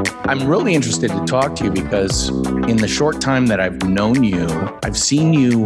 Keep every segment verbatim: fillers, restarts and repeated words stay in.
I'm really interested to talk to you because in the short time that I've known you, I've seen you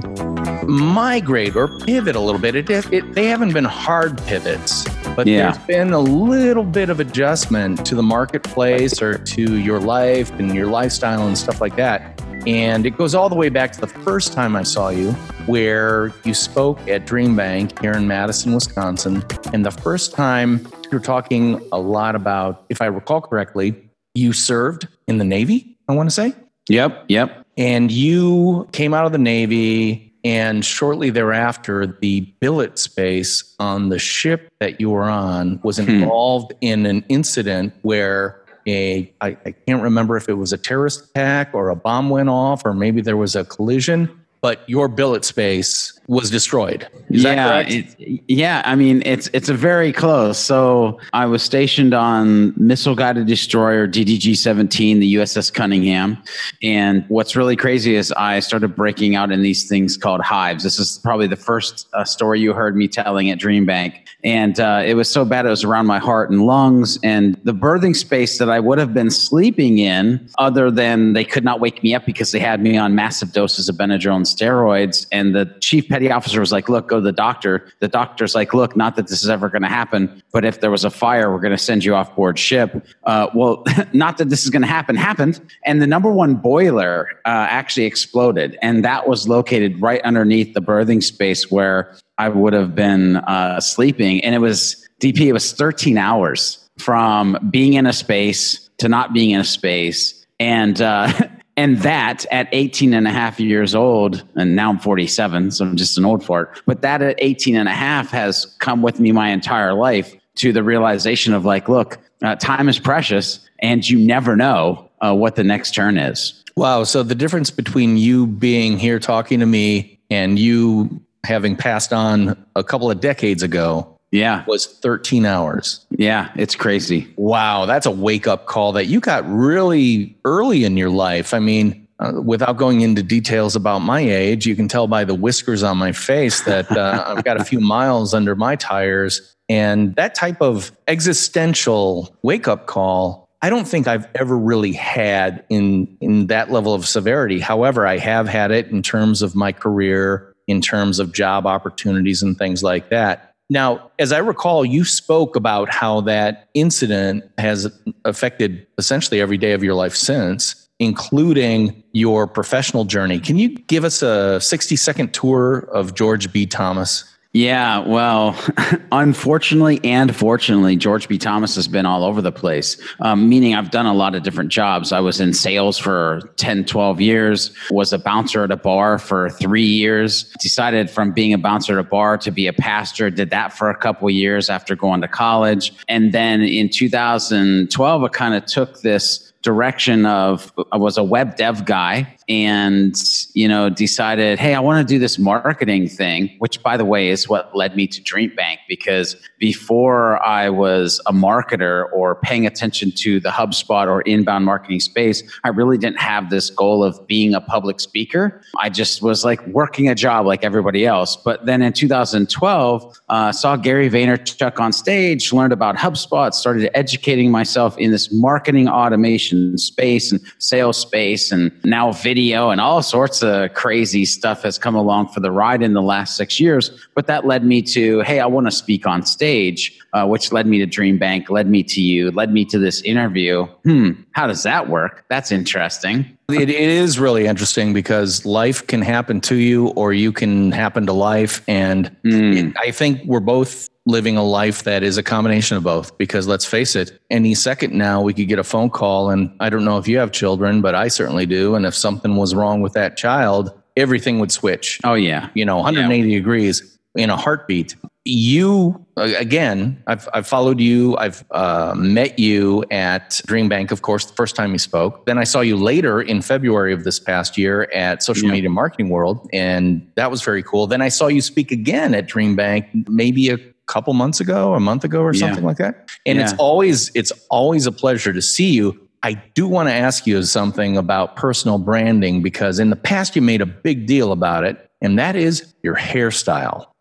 migrate or pivot a little bit. It, it, they haven't been hard pivots, but yeah. there's been a little bit of adjustment to the marketplace or to your life and your lifestyle and stuff like that. And it goes all the way back to the first time I saw you, where you spoke at Dream Bank here in Madison, Wisconsin. And the first time you were talking a lot about, if I recall correctly, you served in the Navy, I want to say. Yep, yep. And you came out of the Navy, and shortly thereafter, the billet space on the ship that you were on was involved hmm. in an incident where a, I, I can't remember if it was a terrorist attack or a bomb went off, or maybe there was a collision, but your billet space was destroyed. Is yeah, that correct? It, yeah, I mean, it's it's a very close. So I was stationed on missile-guided destroyer D D G seventeen, the U S S Cunningham. And what's really crazy is I started breaking out in these things called hives. This is probably the first uh, story you heard me telling at Dream Bank. And uh, it was so bad, it was around my heart and lungs. And the birthing space that I would have been sleeping in, other than they could not wake me up because they had me on massive doses of Benadryl and steroids. And the chief petty officer was like, look, go to the doctor. The doctor's like, look, not that this is ever going to happen, but if there was a fire, we're going to send you off board ship. Uh, well, not that this is going to happen, happened. And the number one boiler uh, actually exploded. And that was located right underneath the birthing space where I would have been uh, sleeping. And it was, D P, it was thirteen hours from being in a space to not being in a space. And, uh, and that at eighteen and a half years old, and now I'm forty-seven, so I'm just an old fart. But that at eighteen and a half has come with me my entire life to the realization of like, look, uh, time is precious and you never know uh, what the next turn is. Wow. So the difference between you being here talking to me and you having passed on a couple of decades ago, yeah, was thirteen hours. Yeah, it's crazy. Wow, that's a wake-up call that you got really early in your life. I mean, uh, without going into details about my age, you can tell by the whiskers on my face that uh, I've got a few miles under my tires. And that type of existential wake-up call, I don't think I've ever really had in, in that level of severity. However, I have had it in terms of my career, in terms of job opportunities and things like that. Now, as I recall, you spoke about how that incident has affected essentially every day of your life since, including your professional journey. Can you give us a sixty-second tour of George B. Thomas? Yeah, well, unfortunately and fortunately, George B. Thomas has been all over the place, um, meaning I've done a lot of different jobs. I was in sales for ten, twelve years, was a bouncer at a bar for three years, decided from being a bouncer at a bar to be a pastor, did that for a couple of years after going to college. And then in two thousand twelve, I kind of took this direction of, I was a web dev guy and, you know, decided, hey, I want to do this marketing thing, which by the way is what led me to Dream Bank, because before I was a marketer or paying attention to the HubSpot or inbound marketing space, I really didn't have this goal of being a public speaker. I just was like working a job like everybody else. But then in two thousand twelve, uh, saw Gary Vaynerchuk on stage, learned about HubSpot, started educating myself in this marketing automation space and sales space, and now video and all sorts of crazy stuff has come along for the ride in the last six years. But that led me to, hey, I want to speak on stage, uh, which led me to Dream Bank, led me to you, led me to this interview. Hmm, how does that work? That's interesting. It, it is really interesting because life can happen to you or you can happen to life. And mm. it, I think we're both living a life that is a combination of both, because let's face it, any second now we could get a phone call, and I don't know if you have children, but I certainly do. And if something was wrong with that child, everything would switch. Oh yeah. You know, one hundred eighty yeah. degrees in a heartbeat. You, again, I've, I've followed you. I've uh, met you at Dream Bank, of course, the first time you spoke. Then I saw you later in February of this past year at Social yeah. Media Marketing World, and that was very cool. Then I saw you speak again at Dream Bank maybe a couple months ago, a month ago or something yeah. like that. And yeah. it's always it's always a pleasure to see you. I do want to ask you something about personal branding, because in the past you made a big deal about it, and that is your hairstyle.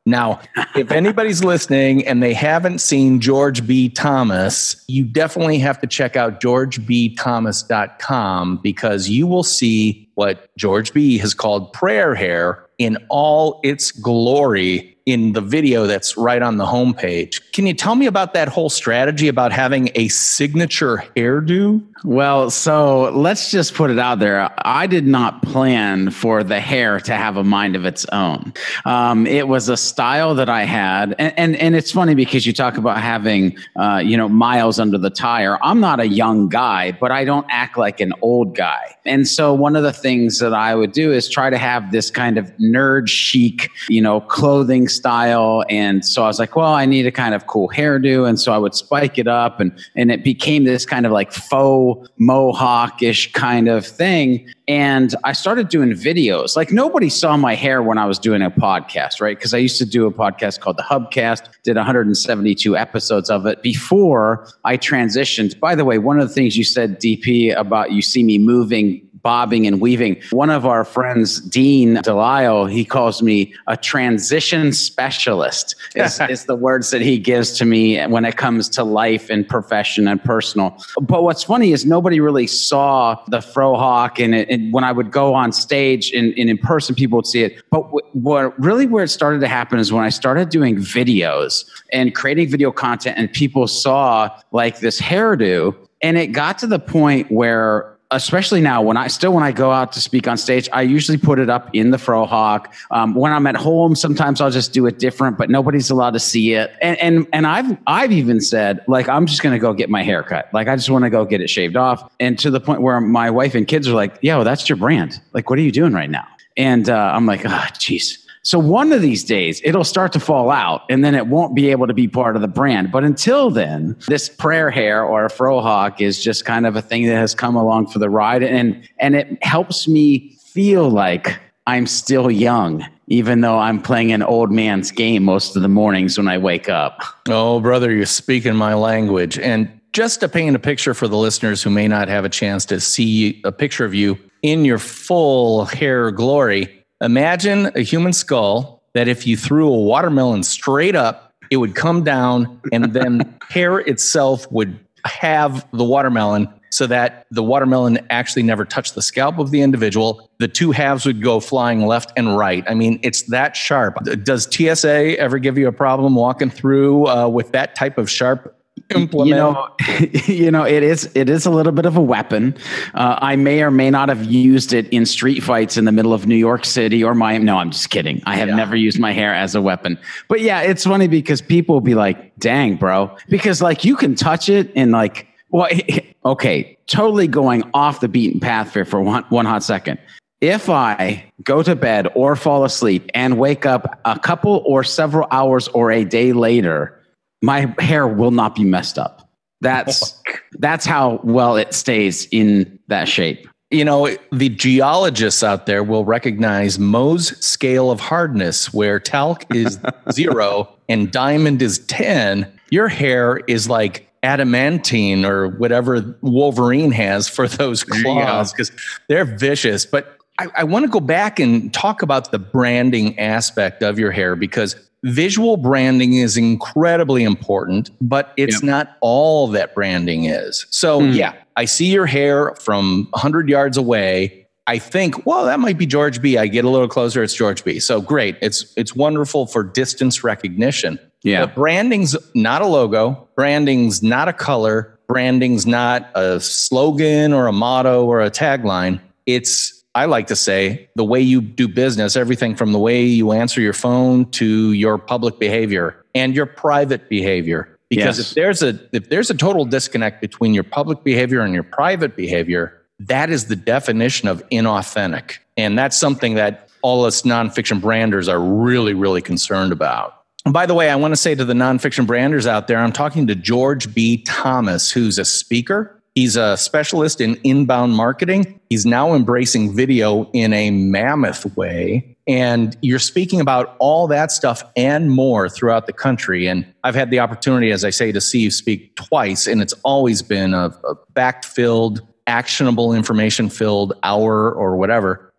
Now, if anybody's listening and they haven't seen George B. Thomas, you definitely have to check out george b thomas dot com because you will see what George B. has called prayer hair in all its glory in the video that's right on the homepage. Can you tell me about that whole strategy about having a signature hairdo? Well, so let's just put it out there. I did not plan for the hair to have a mind of its own. Um, it was a style that I had. And, and, and it's funny because you talk about having, uh, you know, miles under the tire. I'm not a young guy, but I don't act like an old guy. And so one of the things that I would do is try to have this kind of nerd chic, you know, clothing style. And so I was like, well, I need a kind of cool hairdo. And so I would spike it up and, and it became this kind of like faux mohawk-ish kind of thing. And I started doing videos. Like nobody saw my hair when I was doing a podcast, right? Because I used to do a podcast called The Hubcast, did one hundred seventy-two episodes of it before I transitioned. By the way, one of the things you said, D P, about you see me moving, bobbing and weaving. One of our friends, Dean Delisle, he calls me a transition specialist is, is the words that he gives to me when it comes to life and profession and personal. But what's funny is nobody really saw the frohawk and, it, and when I would go on stage and, and in person, people would see it. But w- what really where it started to happen is when I started doing videos and creating video content and people saw like this hairdo, and it got to the point where especially now when I still, when I go out to speak on stage, I usually put it up in the frohawk. Um, when I'm at home, sometimes I'll just do it different, but nobody's allowed to see it. And, and, and I've, I've even said, like, I'm just going to go get my hair cut. Like, I just want to go get it shaved off. And to the point where my wife and kids are like, yo, that's your brand. Like, what are you doing right now? And uh, I'm like, oh, geez. So one of these days, it'll start to fall out and then it won't be able to be part of the brand. But until then, this prayer hair or a frohawk is just kind of a thing that has come along for the ride. And, and it helps me feel like I'm still young, even though I'm playing an old man's game most of the mornings when I wake up. Oh, brother, you're speaking my language. And just to paint a picture for the listeners who may not have a chance to see a picture of you in your full hair glory, imagine a human skull that if you threw a watermelon straight up, it would come down and then hair itself would have the watermelon so that the watermelon actually never touched the scalp of the individual. The two halves would go flying left and right. I mean, it's that sharp. Does T S A ever give you a problem walking through uh, with that type of sharp implement? You know, you know, it is it is a little bit of a weapon. Uh, I may or may not have used it in street fights in the middle of New York City or Miami. No, I'm just kidding. I have yeah. never used my hair as a weapon. But yeah, it's funny because people will be like, dang, bro. Because like you can touch it and like, well, okay, totally going off the beaten path here for one, one hot second. If I go to bed or fall asleep and wake up a couple or several hours or a day later, my hair will not be messed up. That's that's how well it stays in that shape. You know, the geologists out there will recognize Mohs scale of hardness, where talc is zero and diamond is ten. Your hair is like adamantine or whatever Wolverine has for those claws because they're vicious. But I, I want to go back and talk about the branding aspect of your hair because visual branding is incredibly important, but it's yep. not all that branding is. So mm. yeah, I see your hair from one hundred yards away. I think, well, that might be George B. I get a little closer, it's George B. So great. It's it's wonderful for distance recognition. Yeah. But branding's not a logo. Branding's not a color. Branding's not a slogan or a motto or a tagline. It's, I like to say, the way you do business, everything from the way you answer your phone to your public behavior and your private behavior. Because yes. if there's a if there's a total disconnect between your public behavior and your private behavior, that is the definition of inauthentic. And that's something that all us nonfiction branders are really, really concerned about. And by the way, I want to say to the nonfiction branders out there, I'm talking to George B. Thomas, who's a speaker. He's a specialist in inbound marketing. He's now embracing video in a mammoth way. And you're speaking about all that stuff and more throughout the country. And I've had the opportunity, as I say, to see you speak twice. And it's always been a, a fact-filled, actionable, information-filled hour or whatever.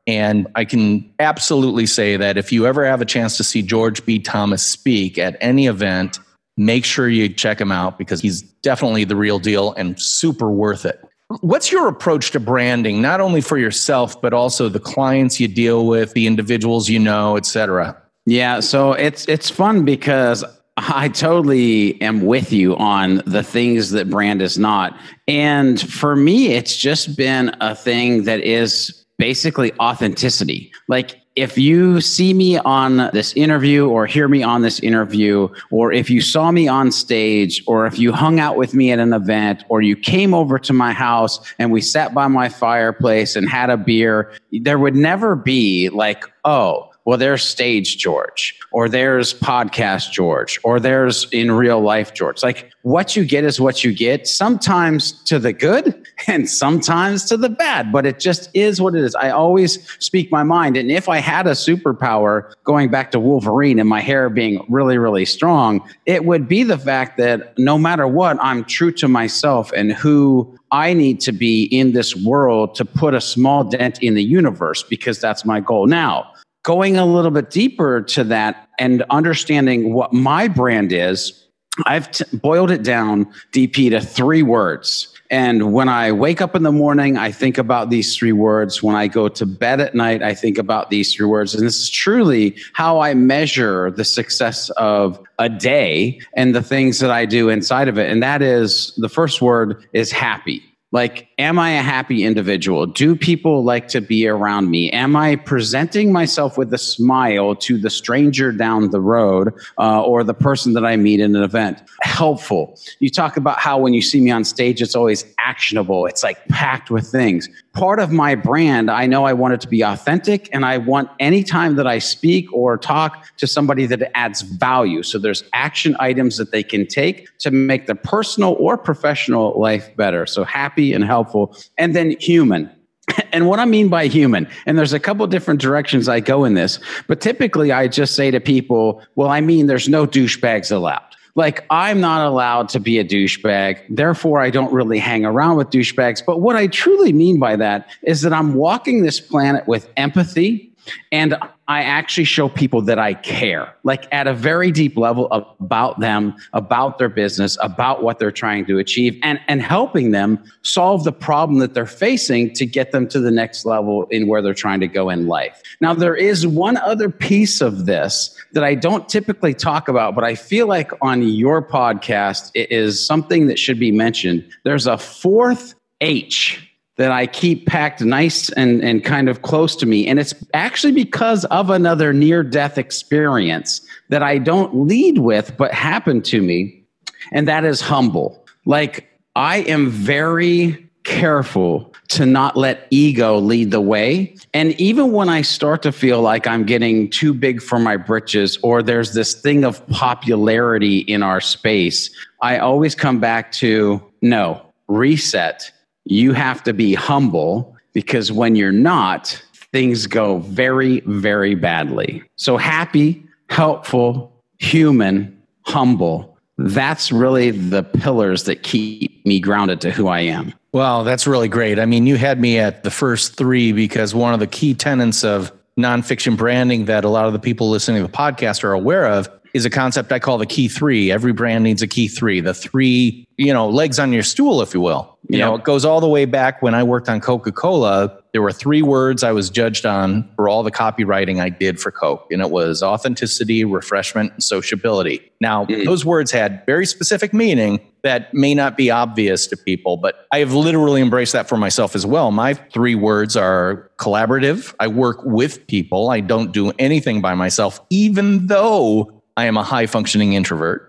And I can absolutely say that if you ever have a chance to see George B. Thomas speak at any event, make sure you check him out because he's definitely the real deal and super worth it. What's your approach to branding, not only for yourself, but also the clients you deal with, the individuals you know, et cetera? Yeah, so it's it's fun because I totally am with you on the things that brand is not. And for me, it's just been a thing that is basically authenticity. Like if you see me on this interview or hear me on this interview, or if you saw me on stage, or if you hung out with me at an event, or you came over to my house and we sat by my fireplace and had a beer, there would never be like, oh, well, there's stage George, or there's podcast George, or there's in real life George. Like what you get is what you get, sometimes to the good and sometimes to the bad, but it just is what it is. I always speak my mind. And if I had a superpower, going back to Wolverine and my hair being really, really strong, it would be the fact that no matter what, I'm true to myself and who I need to be in this world to put a small dent in the universe, because that's my goal. Now, going a little bit deeper to that and understanding what my brand is, I've t- boiled it down, D P, to three words. And when I wake up in the morning, I think about these three words. When I go to bed at night, I think about these three words. And this is truly how I measure the success of a day and the things that I do inside of it. And that is, the first word is happy. Like, am I a happy individual? Do people like to be around me? Am I presenting myself with a smile to the stranger down the road uh, or the person that I meet in an event? Helpful. You talk about how when you see me on stage, it's always actionable. It's like packed with things. Part of my brand, I know I want it to be authentic, and I want any time that I speak or talk to somebody that adds value. So there's action items that they can take to make their personal or professional life better. So happy and helpful. And then human. And what I mean by human, and there's a couple different directions I go in this, but typically I just say to people, well, I mean, there's no douchebags allowed. Like, I'm not allowed to be a douchebag. Therefore, I don't really hang around with douchebags. But what I truly mean by that is that I'm walking this planet with empathy, and I actually show people that I care, like at a very deep level about them, about their business, about what they're trying to achieve, and, and helping them solve the problem that they're facing to get them to the next level in where they're trying to go in life. Now, there is one other piece of this that I don't typically talk about, but I feel like on your podcast, it is something that should be mentioned. There's a fourth H that I keep packed nice and, and kind of close to me. And it's actually because of another near-death experience that I don't lead with, but happened to me. And that is humble. Like, I am very careful to not let ego lead the way. And even when I start to feel like I'm getting too big for my britches, or there's this thing of popularity in our space, I always come back to, no, reset. You have to be humble, because when you're not, things go very, very badly. So happy, helpful, human, humble. That's really the pillars that keep me grounded to who I am. Wow, that's really great. I mean, you had me at the first three, because one of the key tenets of nonfiction branding that a lot of the people listening to the podcast are aware of is a concept I call the key three. Every brand needs a key three, the three, you know, legs on your stool, if you will. You yep. know, it goes all the way back when I worked on Coca-Cola. There were three words I was judged on for all the copywriting I did for Coke. And it was authenticity, refreshment, and sociability. Now, mm. those words had very specific meaning that may not be obvious to people, but I have literally embraced that for myself as well. My three words are collaborative. I work with people. I don't do anything by myself, even though I am a high-functioning introvert.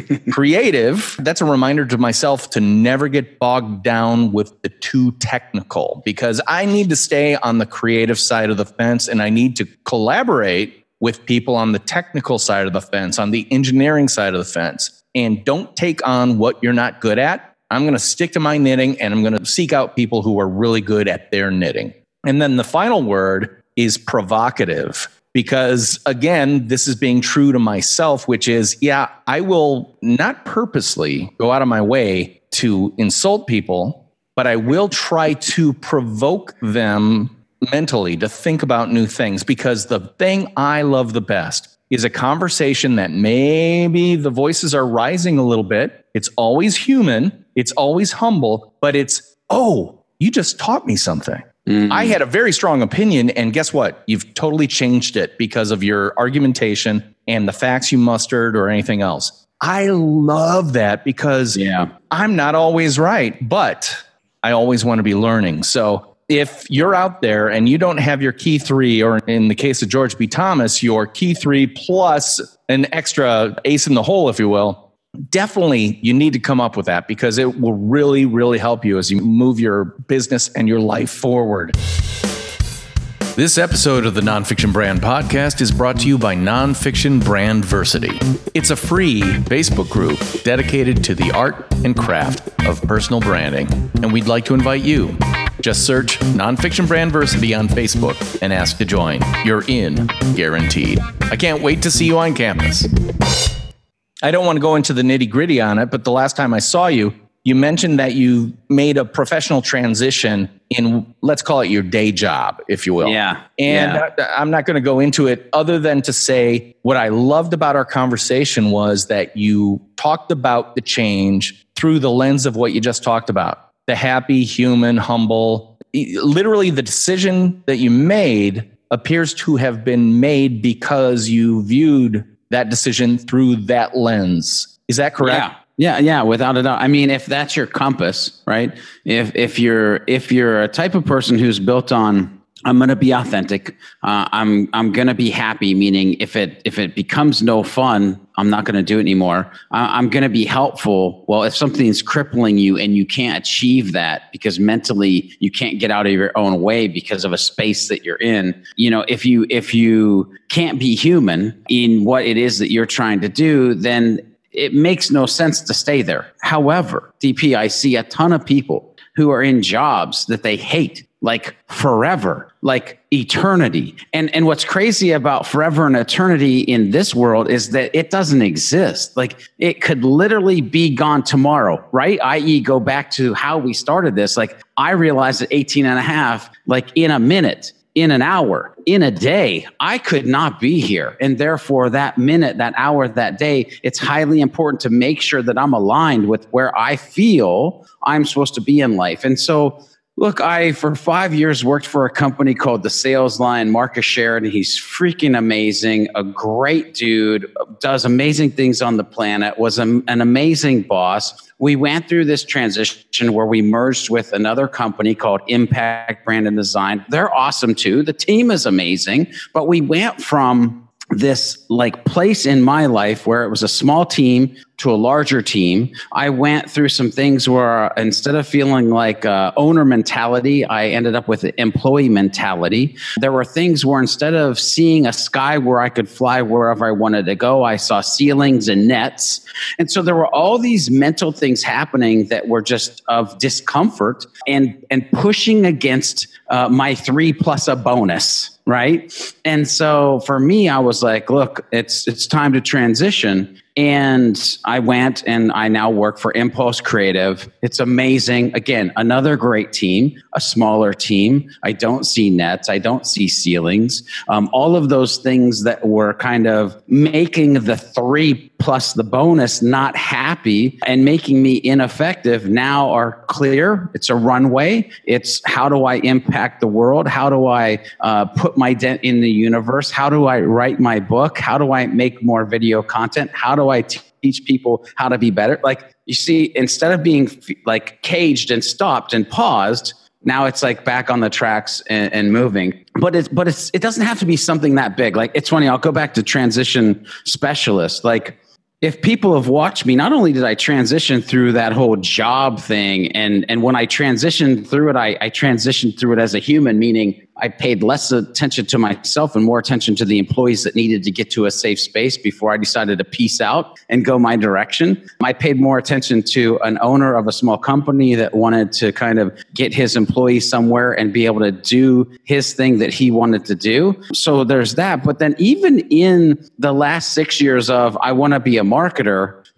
Creative, that's a reminder to myself to never get bogged down with the too technical, because I need to stay on the creative side of the fence, and I need to collaborate with people on the technical side of the fence, on the engineering side of the fence. And don't take on what you're not good at. I'm going to stick to my knitting, and I'm going to seek out people who are really good at their knitting. And then the final word is provocative. Because again, this is being true to myself, which is, yeah, I will not purposely go out of my way to insult people, but I will try to provoke them mentally to think about new things, because the thing I love the best is a conversation that maybe the voices are rising a little bit. It's always human. It's always humble, but it's, oh, you just taught me something. Mm. I had a very strong opinion, and guess what? You've totally changed it because of your argumentation and the facts you mustered or anything else. I love that because yeah. I'm not always right, but I always want to be learning. So if you're out there and you don't have your key three, or in the case of George B. Thomas, your key three plus an extra ace in the hole, if you will, definitely you need to come up with that, because it will really, really help you as you move your business and your life forward. This episode of the Nonfiction Brand Podcast is brought to you by Nonfiction Brandversity. It's a free Facebook group dedicated to the art and craft of personal branding, and we'd like to invite you. Just search Nonfiction Brandversity on Facebook and ask to join. You're in, guaranteed. I can't wait to see you on campus. I don't want to go into the nitty gritty on it, but the last time I saw you, you mentioned that you made a professional transition in, let's call it your day job, if you will. Yeah. And yeah. I'm not going to go into it other than to say what I loved about our conversation was that you talked about the change through the lens of what you just talked about. The happy, human, humble, literally the decision that you made appears to have been made because you viewed that decision through that lens. Is that correct? Yeah. Yeah, yeah, without a doubt. I mean, if that's your compass, right? If if you're if you're a type of person who's built on, I'm going to be authentic, uh, I'm I'm going to be happy. Meaning, if it if it becomes no fun, I'm not going to do it anymore. I, I'm going to be helpful. Well, if something's crippling you and you can't achieve that because mentally you can't get out of your own way because of a space that you're in, you know, if you if you can't be human in what it is that you're trying to do, then it makes no sense to stay there. However, D P, I see a ton of people who are in jobs that they hate, like forever, like eternity. And and what's crazy about forever and eternity in this world is that it doesn't exist. Like it could literally be gone tomorrow, right? that is go back to how we started this. Like I realized at eighteen and a half, like in a minute, in an hour, in a day, I could not be here. And therefore that minute, that hour, that day, it's highly important to make sure that I'm aligned with where I feel I'm supposed to be in life. And so, look, I, for five years, worked for a company called The Sales Line. Marcus Sheridan, he's freaking amazing, a great dude, does amazing things on the planet, was a, an amazing boss. We went through this transition where we merged with another company called Impact Brand and Design. They're awesome too. The team is amazing, but we went from this like place in my life where it was a small team to a larger team. I went through some things where instead of feeling like uh, owner mentality, I ended up with employee mentality. There were things where instead of seeing a sky where I could fly wherever I wanted to go, I saw ceilings and nets. And so there were all these mental things happening that were just of discomfort and, and pushing against uh, my three plus a bonus. Right. And so for me, I was like, look, it's it's time to transition. And I went and I now work for Impulse Creative. It's amazing. Again, another great team, a smaller team. I don't see nets. I don't see ceilings. Um, all of those things that were kind of making the three plus the bonus not happy and making me ineffective now are clear. It's a runway. It's how do I impact the world? How do I uh, put my dent in the universe? How do I write my book? How do I make more video content? How do I teach people how to be better? Like, you see, instead of being like caged and stopped and paused, now it's like back on the tracks and, and moving. But it's but it's it doesn't have to be something that big. Like, it's funny, I'll go back to transition specialist. Like, if people have watched me, not only did I transition through that whole job thing, and and when I transitioned through it, I, I transitioned through it as a human, meaning I paid less attention to myself and more attention to the employees that needed to get to a safe space before I decided to peace out and go my direction. I paid more attention to an owner of a small company that wanted to kind of get his employees somewhere and be able to do his thing that he wanted to do. So there's that. But then even in the last six years of I want to be a marketer,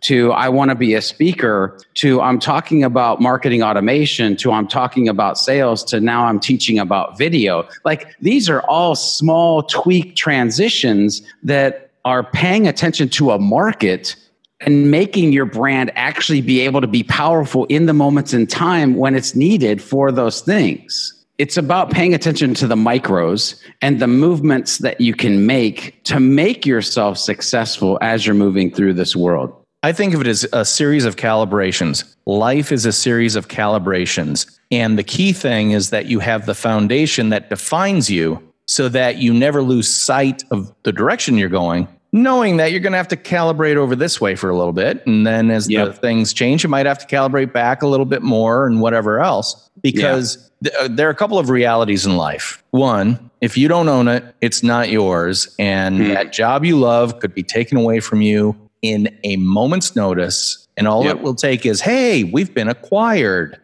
to I want to be a speaker to I'm talking about marketing automation to I'm talking about sales to now I'm teaching about video. Like these are all small tweak transitions that are paying attention to a market and making your brand actually be able to be powerful in the moments in time when it's needed for those things. It's about paying attention to the micros and the movements that you can make to make yourself successful as you're moving through this world. I think of it as a series of calibrations. Life is a series of calibrations. And the key thing is that you have the foundation that defines you so that you never lose sight of the direction you're going, knowing that you're going to have to calibrate over this way for a little bit. And then as yep. the things change, you might have to calibrate back a little bit more and whatever else, because yeah. th- there are a couple of realities in life. One, if you don't own it, it's not yours. And mm. that job you love could be taken away from you in a moment's notice. And all yep. it will take is, hey, we've been acquired.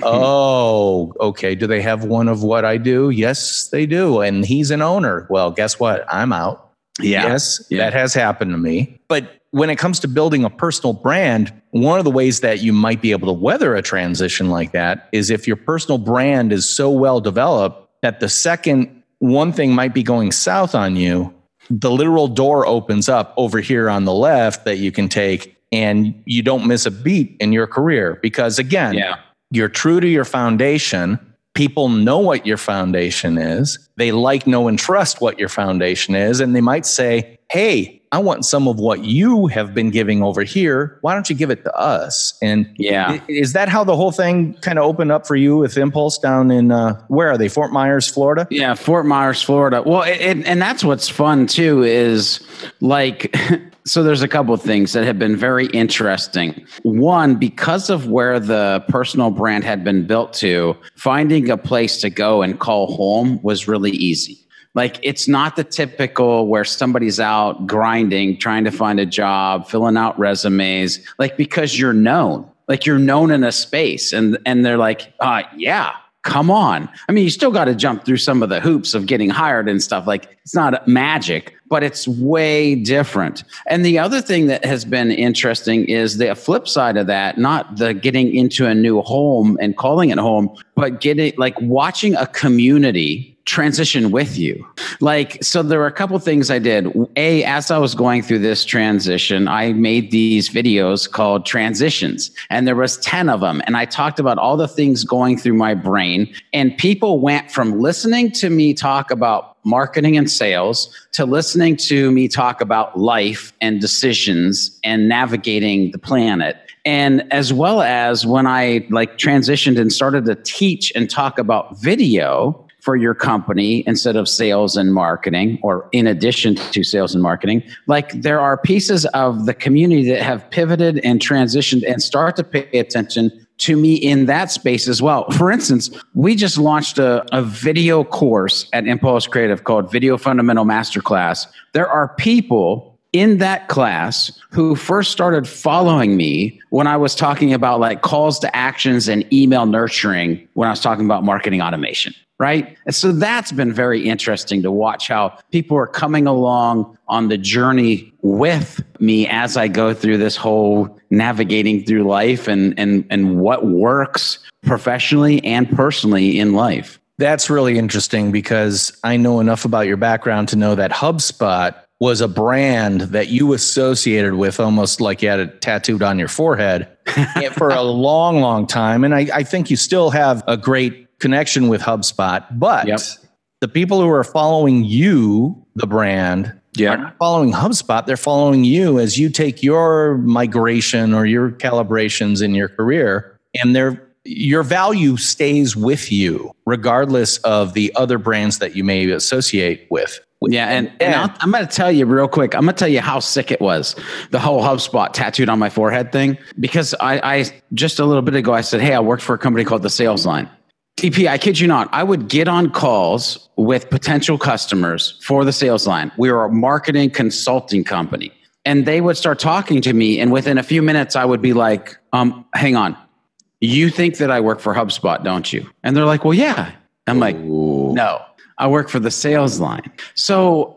Oh, okay. Do they have one of what I do? Yes, they do. And he's an owner. Well, guess what? I'm out. Yeah. Yes, yeah. That has happened to me. But when it comes to building a personal brand, one of the ways that you might be able to weather a transition like that is if your personal brand is so well developed that the second one thing might be going south on you, the literal door opens up over here on the left that you can take and you don't miss a beat in your career. Because again, yeah. you're true to your foundation. People know what your foundation is. They like, know, and trust what your foundation is. And they might say, hey, I want some of what you have been giving over here. Why don't you give it to us? And yeah, is that how the whole thing kind of opened up for you with Impulse down in, uh, where are they? Fort Myers, Florida? Yeah, Fort Myers, Florida. Well, it, and that's what's fun too is like... So there's a couple of things that have been very interesting. One, because of where the personal brand had been built to, finding a place to go and call home was really easy. Like it's not the typical where somebody's out grinding, trying to find a job, filling out resumes, like because you're known, like you're known in a space and, and they're like, uh, yeah. Come on. I mean, you still got to jump through some of the hoops of getting hired and stuff. Like it's not magic, but it's way different. And the other thing that has been interesting is the flip side of that, not the getting into a new home and calling it home, but getting like watching a community transition with you. Like, so there were a couple things I did. A, as I was going through this transition, I made these videos called Transitions, and there was ten of them. And I talked about all the things going through my brain, and people went from listening to me talk about marketing and sales to listening to me talk about life and decisions and navigating the planet. And as well as when I like transitioned and started to teach and talk about video for your company instead of sales and marketing, or in addition to sales and marketing, like there are pieces of the community that have pivoted and transitioned and start to pay attention to me in that space as well. For instance, we just launched a, a video course at Impulse Creative called Video Fundamental Masterclass. There are people in that class who first started following me when I was talking about like calls to actions and email nurturing when I was talking about marketing automation. Right. And so that's been very interesting to watch how people are coming along on the journey with me as I go through this whole navigating through life and, and, and what works professionally and personally in life. That's really interesting because I know enough about your background to know that HubSpot was a brand that you associated with almost like you had it tattooed on your forehead for a long, long time. And I, I think you still have a great connection with HubSpot, but yep. the people who are following you, the brand, yep. are not following HubSpot. They're following you as you take your migration or your calibrations in your career, and they're, your value stays with you regardless of the other brands that you may associate with. Yeah, and, and I'll, I'm going to tell you real quick, I'm going to tell you how sick it was, the whole HubSpot tattooed on my forehead thing, because I, I just a little bit ago, I said, hey, I worked for a company called The Sales Line. T P, I kid you not, I would get on calls with potential customers for The Sales Line. We were a marketing consulting company, and they would start talking to me, and within a few minutes, I would be like, um, hang on, you think that I work for HubSpot, don't you? And they're like, well, yeah. I'm like, no, I work for The Sales Line. So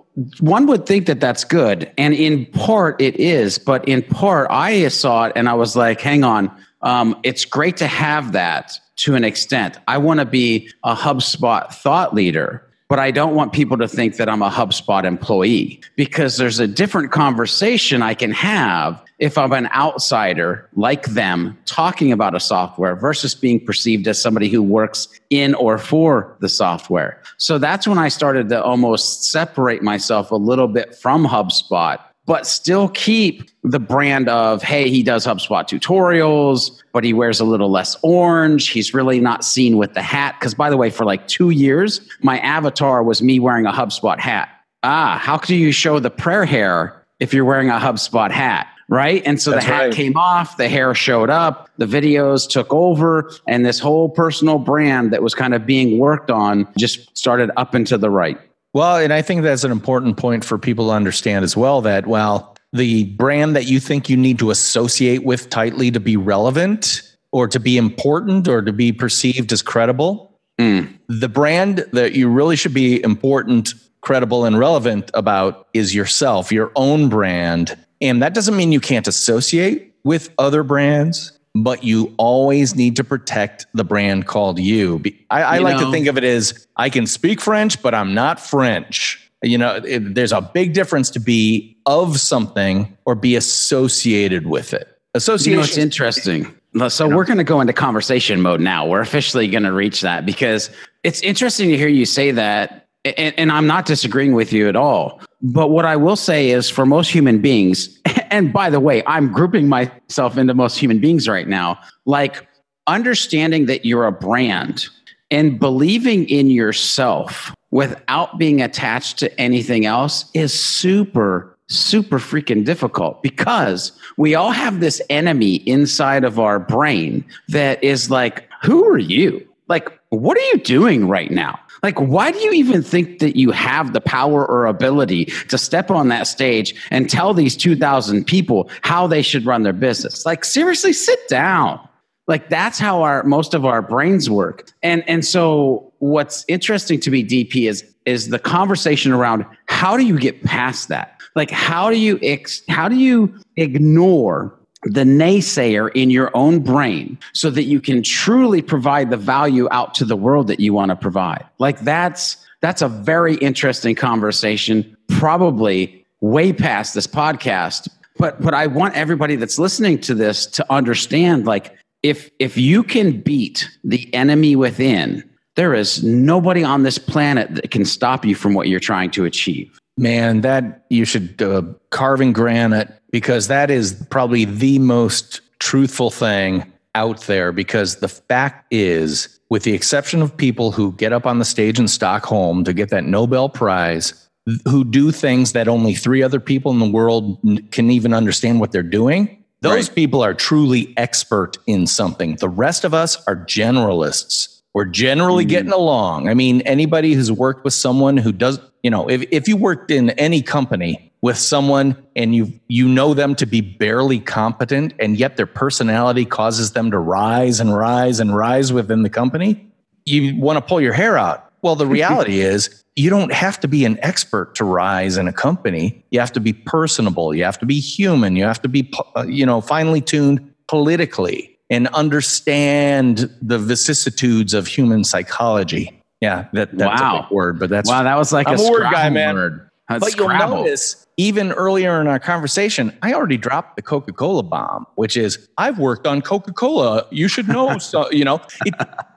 one would think that that's good. And in part it is, but in part I saw it and I was like, hang on, um, it's great to have that to an extent. I want to be a HubSpot thought leader, but I don't want people to think that I'm a HubSpot employee, because there's a different conversation I can have if I'm an outsider like them talking about a software versus being perceived as somebody who works in or for the software. So that's when I started to almost separate myself a little bit from HubSpot, but still keep the brand of, hey, he does HubSpot tutorials, but he wears a little less orange. He's really not seen with the hat. Because by the way, for like two years, my avatar was me wearing a HubSpot hat. Ah, how can you show the prayer hair if you're wearing a HubSpot hat? Right. And so That's the hat right. came off, the hair showed up, the videos took over, and this whole personal brand that was kind of being worked on just started up and to the right. Well, and I think that's an important point for people to understand as well, that, well, the brand that you think you need to associate with tightly to be relevant or to be important or to be perceived as credible, mm. the brand that you really should be important, credible, and relevant about is yourself, your own brand. And that doesn't mean you can't associate with other brands, but you always need to protect the brand called you. I, I you like know. to think of it as, I can speak French, but I'm not French. You know, it, there's a big difference to be of something or be associated with it. Association. You know, it's interesting. So you know, we're going to go into conversation mode now. We're officially going to reach that, because it's interesting to hear you say that. And, and I'm not disagreeing with you at all. But what I will say is, for most human beings, and by the way, I'm grouping myself into most human beings right now, like understanding that you're a brand and believing in yourself without being attached to anything else is super, super freaking difficult, because we all have this enemy inside of our brain that is like, who are you? Like, what are you doing right now? Like, why do you even think that you have the power or ability to step on that stage and tell these two thousand people how they should run their business? Like, seriously, sit down. Like, that's how our most of our brains work. And and so what's interesting to me, D P, is is the conversation around, how do you get past that? Like, how do you ex- how do you ignore the naysayer in your own brain so that you can truly provide the value out to the world that you want to provide? Like, that's that's a very interesting conversation, probably way past this podcast. But but I want everybody that's listening to this to understand, like, if if you can beat the enemy within, there is nobody on this planet that can stop you from what you're trying to achieve. Man, that you should uh, carve in granite, because that is probably the most truthful thing out there. Because the fact is, with the exception of people who get up on the stage in Stockholm to get that Nobel Prize, who do things that only three other people in the world can even understand what they're doing, those right. people are truly expert in something. The rest of us are generalists. We're generally mm-hmm. getting along. I mean, anybody who's worked with someone who does, you know, if, if you worked in any company with someone and you you know them to be barely competent, and yet their personality causes them to rise and rise and rise within the company, you want to pull your hair out. Well, the reality is, you don't have to be an expert to rise in a company. You have to be personable. You have to be human. You have to be, you know, finely tuned politically and understand the vicissitudes of human psychology. Yeah, that, that's wow. a big word, but that's wow. That was like I'm a, a word guy, man. Word. That's but Scrabble. You'll notice, even earlier in our conversation, I already dropped the Coca-Cola bomb, which is, I've worked on Coca-Cola. You should know. So, you know, it,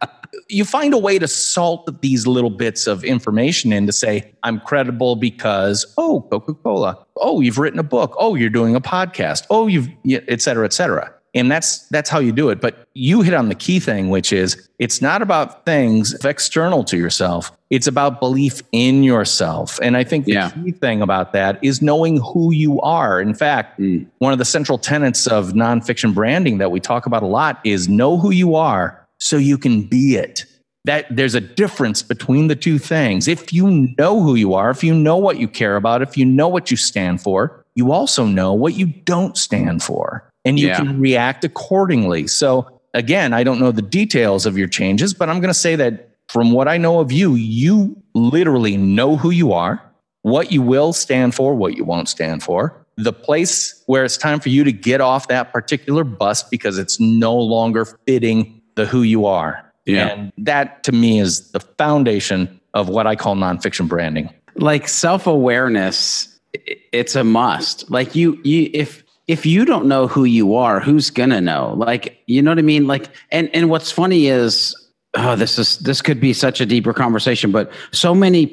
you find a way to salt these little bits of information in to say, I'm credible because, oh, Coca-Cola. Oh, you've written a book. Oh, you're doing a podcast. Oh, you've, et cetera, et cetera. And that's that's how you do it. But you hit on the key thing, which is, it's not about things external to yourself. It's about belief in yourself. And I think the yeah. key thing about that is knowing who you are. In fact, mm. one of the central tenets of nonfiction branding that we talk about a lot is know who you are so you can be it. That there's a difference between the two things. If you know who you are, if you know what you care about, if you know what you stand for, you also know what you don't stand for. And you yeah. can react accordingly. So again, I don't know the details of your changes, but I'm going to say that from what I know of you, you literally know who you are. what you will stand for, what you won't stand for, the place where it's time for you to get off that particular bus because it's no longer fitting the who you are. Yeah. And that to me is the foundation of what I call nonfiction branding. Like self-awareness, it's a must. Like you, you, if, if you don't know who you are, who's gonna know? Like, you know what I mean? Like, and, and what's funny is, oh, this is, this could be such a deeper conversation, but so many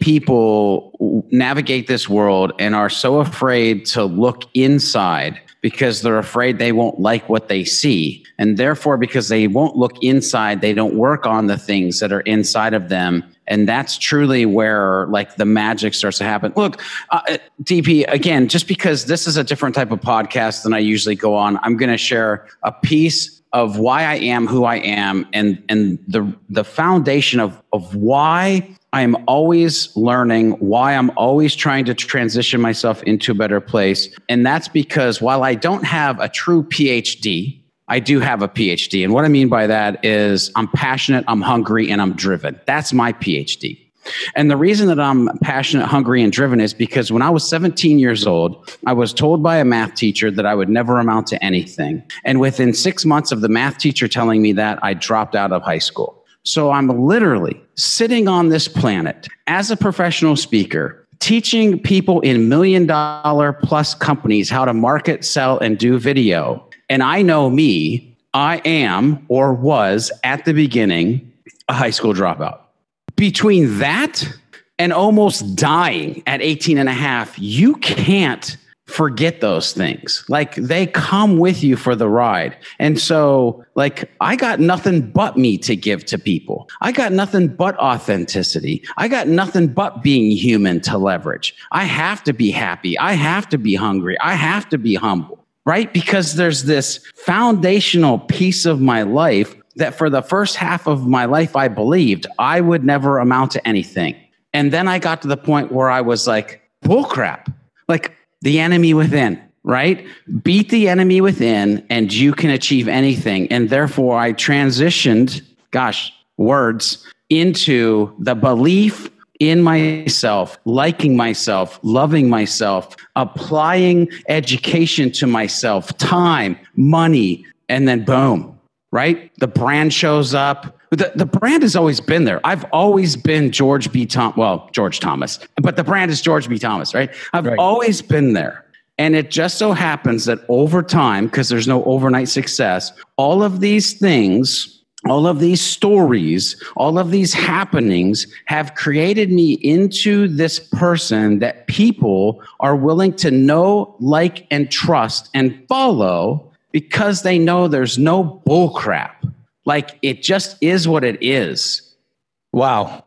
people navigate this world and are so afraid to look inside because they're afraid they won't like what they see. And therefore, because they won't look inside, they don't work on the things that are inside of them. And that's truly where like the magic starts to happen. Look, uh, D P, again, just because this is a different type of podcast than I usually go on, I'm going to share a piece of why I am who I am and, and the, the foundation of, of why I'm always learning, why I'm always trying to transition myself into a better place. And that's because while I don't have a true P H D, I do have a P H D. And what I mean by that is I'm passionate, I'm hungry, and I'm driven. That's my P H D. And the reason that I'm passionate, hungry, and driven is because when I was seventeen years old, I was told by a math teacher that I would never amount to anything. And within six months of the math teacher telling me that, I dropped out of high school. So I'm literally sitting on this planet as a professional speaker, teaching people in million dollar plus companies how to market, sell, and do video. And I know me, I am or was at the beginning a high school dropout. Between that and almost dying at eighteen and a half, you can't forget those things. Like they come with you for the ride. And so like I got nothing but me to give to people. I got nothing but authenticity. I got nothing but being human to leverage. I have to be happy. I have to be hungry. I have to be humble, right? Because there's this foundational piece of my life that for the first half of my life, I believed I would never amount to anything. And then I got to the point where I was like, bullcrap, like the enemy within, right? Beat the enemy within and you can achieve anything. And therefore I transitioned, gosh, words, into the belief in myself, liking myself, loving myself, applying education to myself, time, money, and then boom. Right? The brand shows up. The, the brand has always been there. I've always been George B. Thomas. Well, George Thomas, but the brand is George B. Thomas, right? I've right. always been there. And it just so happens that over time, because there's no overnight success, all of these things, all of these stories, all of these happenings have created me into this person that people are willing to know, like, and trust and follow because they know there's no bullcrap. Like it just is what it is. Wow.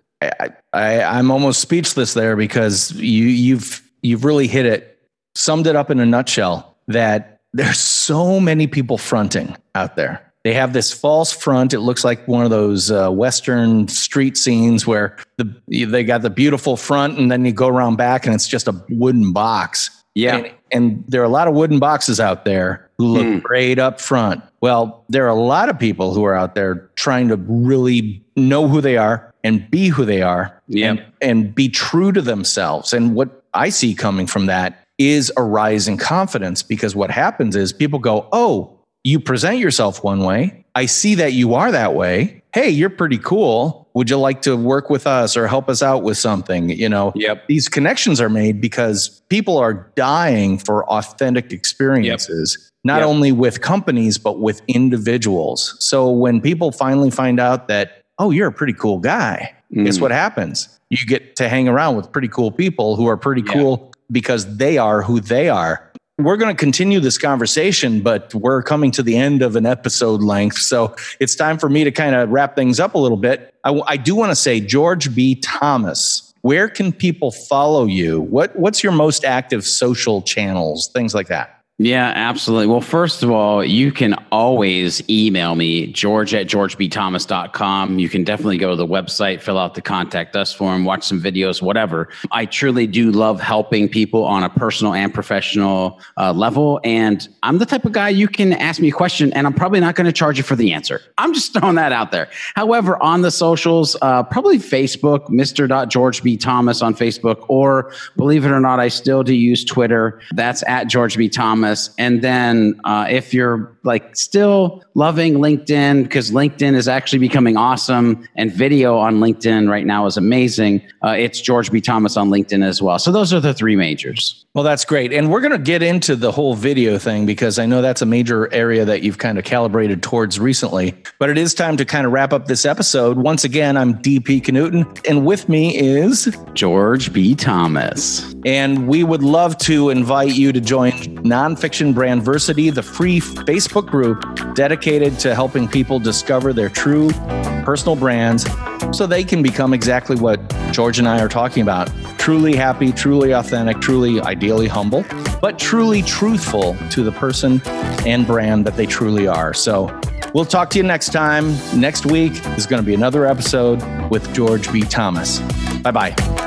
I, I, I'm almost speechless there because you, you've, you've really hit it, summed it up in a nutshell that there's so many people fronting out there. They have this false front. It looks like one of those uh, Western street scenes where the, they got the beautiful front and then you go around back and it's just a wooden box. Yeah. And, and there are a lot of wooden boxes out there who look mm. great up front. Well, there are a lot of people who are out there trying to really know who they are and be who they are yep. and, and be true to themselves. And what I see coming from that is a rise in confidence, because what happens is people go, oh, you present yourself one way. I see that you are that way. Hey, you're pretty cool. Would you like to work with us or help us out with something? You know, yep. These connections are made because people are dying for authentic experiences, yep. not yep. only with companies, but with individuals. So when people finally find out that, oh, you're a pretty cool guy, mm. guess what happens? You get to hang around with pretty cool people who are pretty yeah. cool because they are who they are. We're going to continue this conversation, but we're coming to the end of an episode length. So it's time for me to kind of wrap things up a little bit. I, I do want to say, George B. Thomas, where can people follow you? What What's your most active social channels, things like that? Yeah, absolutely. Well, first of all, you can always email me, george at george b thomas dot com. You can definitely go to the website, fill out the contact us form, watch some videos, whatever. I truly do love helping people on a personal and professional uh, level. And I'm the type of guy you can ask me a question and I'm probably not going to charge you for the answer. I'm just throwing that out there. However, on the socials, uh, probably Facebook, mister george b thomas on Facebook, or believe it or not, I still do use Twitter. That's at George B. Thomas. And then uh, if you're like still loving LinkedIn, because LinkedIn is actually becoming awesome and video on LinkedIn right now is amazing, uh, it's George B. Thomas on LinkedIn as well. So those are the three majors. Well, that's great. And we're going to get into the whole video thing because I know that's a major area that you've kind of calibrated towards recently. But it is time to kind of wrap up this episode. Once again, I'm D P Knudten, and with me is George B. Thomas. And we would love to invite you to join Nonfiction Brandversity, the free Facebook group dedicated to helping people discover their true personal brands so they can become exactly what George and I are talking about. Truly happy, truly authentic, truly ideally humble, but truly truthful to the person and brand that they truly are. So we'll talk to you next time. Next week is going to be another episode with George B. Thomas. Bye-bye.